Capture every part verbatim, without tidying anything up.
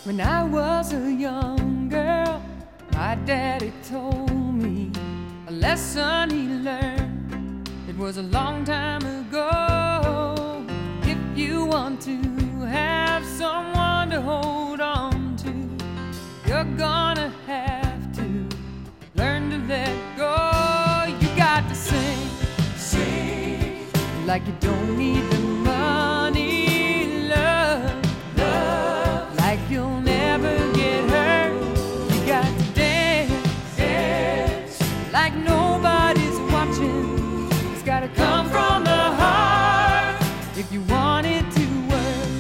When I was a young girl, my daddy told me a lesson he learned. It was a long time ago. If you want to have someone to hold on to, you're gonna have to learn to let go. You got to sing, sing like you don't need the money. Love, love like you'll never get hurt. You got to dance, dance like nobody's watching. It's gotta come from the heart if you want it to work.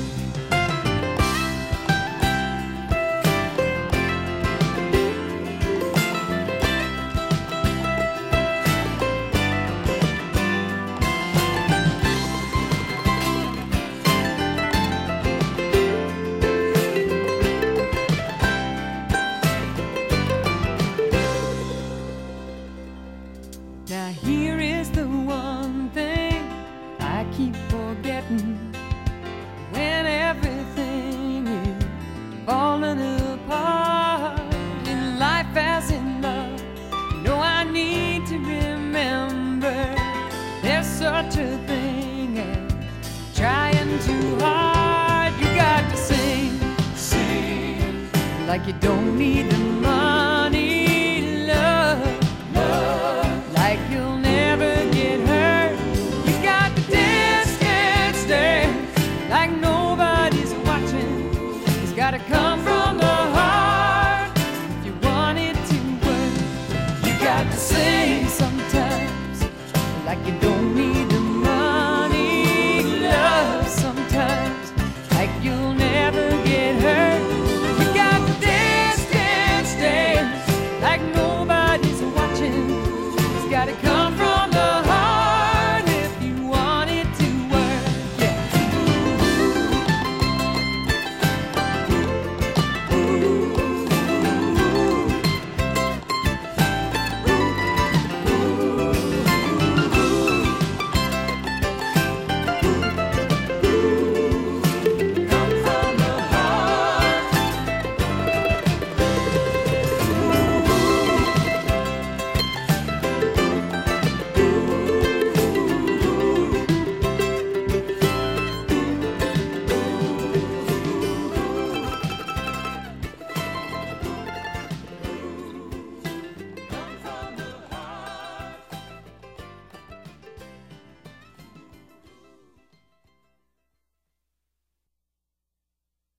Now here is the one thing I keep forgetting. When everything is falling apart in life as in love, you know I need to remember there's such a thing as trying too hard. You got to sing, sing like you don't need the money. Love, love like you'll never get hurt. You got to dance, dance, dance like nobody's watching. It's gotta come from the heart if you want it to work. You got to sing.